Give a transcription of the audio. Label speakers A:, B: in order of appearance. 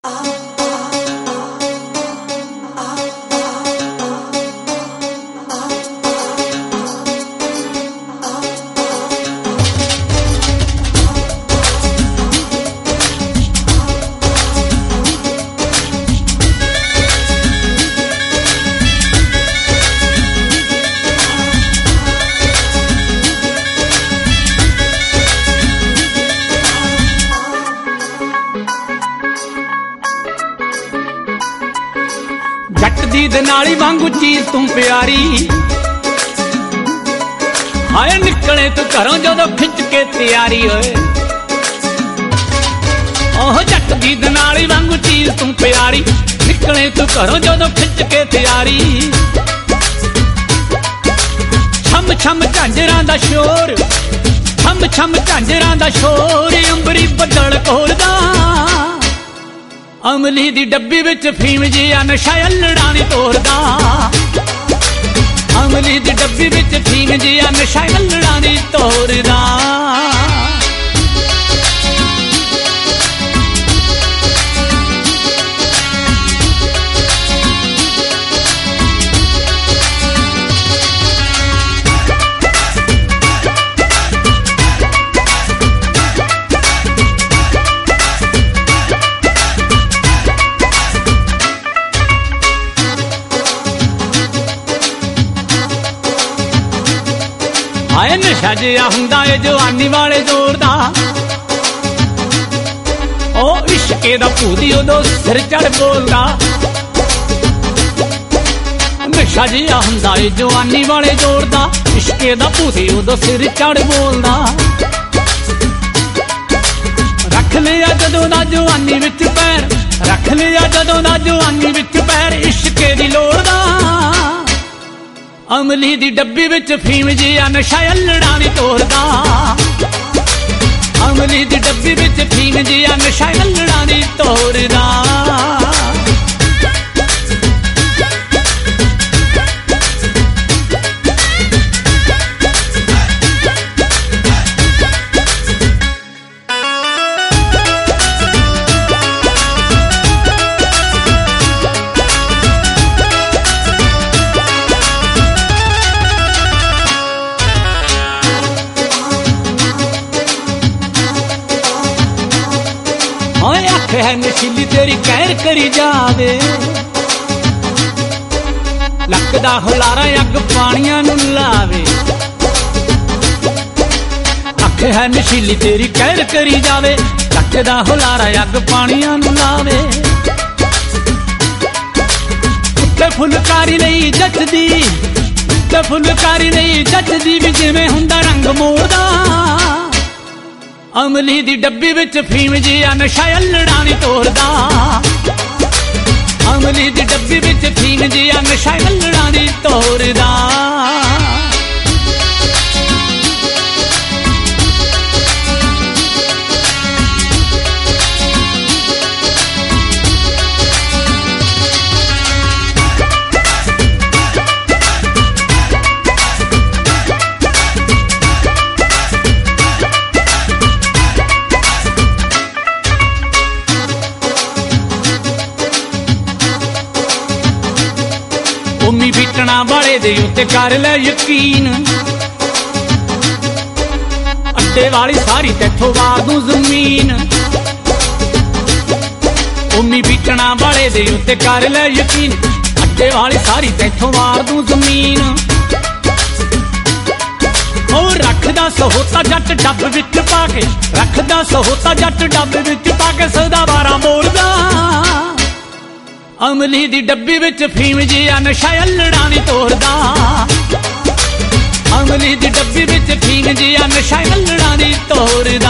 A: जट दी दनाली वांगू चीज तू प्यारी, हाय निकले तू घरों जदों खिंच के तैयारी होए। ओह जट दी दनाली वांगू चीज तू प्यारी, निकले तू घरों जदों खिंच के तैयारी। छम छम झांजरां दा शोर, छम छम झांजरां दा शोर, अंबरी बदल कोरदा। अमली दी डब्बी विच फीम जिया नशा अल्लड़ा नी तोड़दा। अमली दी डब्बी विच फीम जिया नशा अल्लड़ा नी तोड़दा। आए नशा जिहा हुंदा है जवानी वाले जोर दा। ओ इश्के दा भूती उदों सिर चढ़ बोलदा। नशा जिहा हुंदा है जवानी वाले जोर दा, इश्के दा भूती उदों सिर चढ़ बोलदा। रख लिया जदों दा जवानी विच पैर, रख लिया जदों दा जवानी विच पैर, इश्के दी लोड़ दा। अमली दी डब्बी विच फीम जिया नशा अल्लड़ा नी तोड़दा। अमली दी डब्बी विच फीम जिया नशा अल्लड़ा नी तोड़दा। है नशीली तेरी कहर करी जावे, लकदा हुलारा अग पानियां नू लावे। अख है नशीली तेरी कहर करी जावे, लकदा हुलारा अग पानियां नू लावे। उत्ते फुलकारी नहीं जचदी, उत्ते फुलकारी नहीं जचदी, भी जिवें हुंदा रंग मोड़दा। अमली दी डब्बी विच फीम जिया नशा अल्लड़ा नी तोड़दा। अमली दी डब्बी विच फीम जिया नशा अल्लड़ा नी तोड़दा। उम्मी बीटना वाले दे उत्ते कर ले यकीन, अड्डे वाली सारी तैथों वार दूं जमीन। उम्मी बीटना वाले दे उत्ते कर ले यकीन, अड्डे वाली सारी तैथों वार दूं जमीन। और रखदा सहोता जट डब विच पाके, रखदा सहोता जट डब विच पाके, सदा बारां बोलदा। अमली दी डब्बी विच फीम जिया नशा अल्लड़ा नी तोड़दा। अमली दी डब्बी विच फीम जिया नशा अल्लड़ा नी तोड़दा।